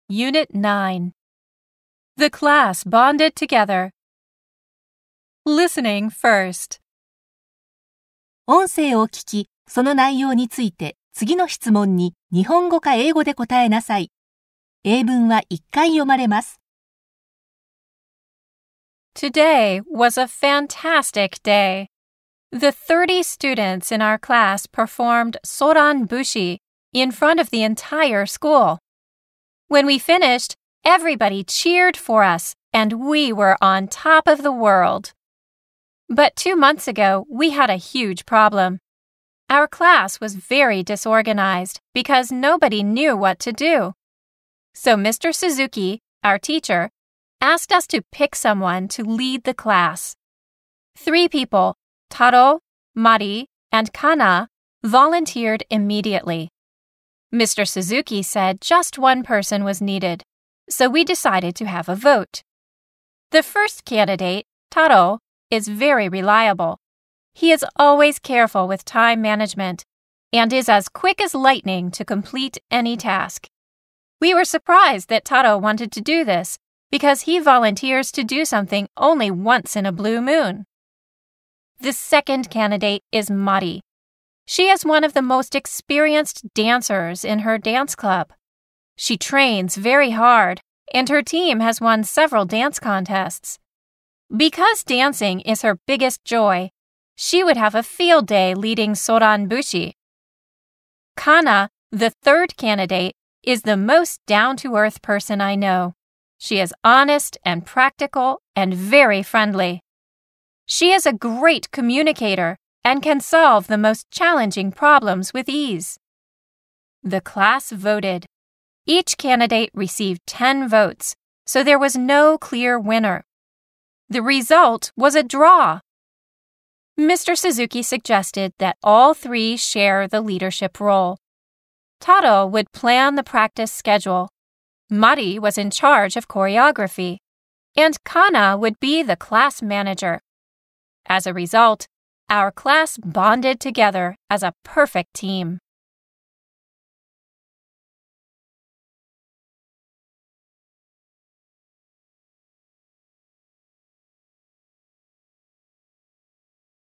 Unit 9. The class bonded together. Listening first. 音声を聞き、その内容について次の質問に日本語か英語で答えなさい。英文は1回読まれます。 Today was a fantastic day. The 30 students in our class performed Soran Bushi in front of the entire school. When we finished, everybody cheered for us, and we were on top of the world. But 2 months ago, we had a huge problem. Our class was very disorganized because nobody knew what to do. So Mr. Suzuki, our teacher, asked us to pick someone to lead the class. 3 people, Taro, Mari, and Kana, volunteered immediately. Mr. Suzuki said just one person was needed, so we decided to have a vote. The first candidate, Taro, is very reliable. He is always careful with time management and is as quick as lightning to complete any task. We were surprised that Taro wanted to do this because he volunteers to do something only once in a blue moon. The second candidate is Mari. She is one of the most experienced dancers in her dance club. She trains very hard, and her team has won several dance contests. Because dancing is her biggest joy, she would have a field day leading Soran Bushi. Kana, the third candidate, is the most down-to-earth person I know. She is honest and practical and very friendly. She is a great communicator and can solve the most challenging problems with ease. The class voted. Each candidate received 10 votes, so there was no clear winner. The result was a draw. Mr. Suzuki suggested that all 3 share the leadership role. Taro would plan the practice schedule. Mari was in charge of choreography, and Kana would be the class manager. As a result, our class bonded together as a perfect team.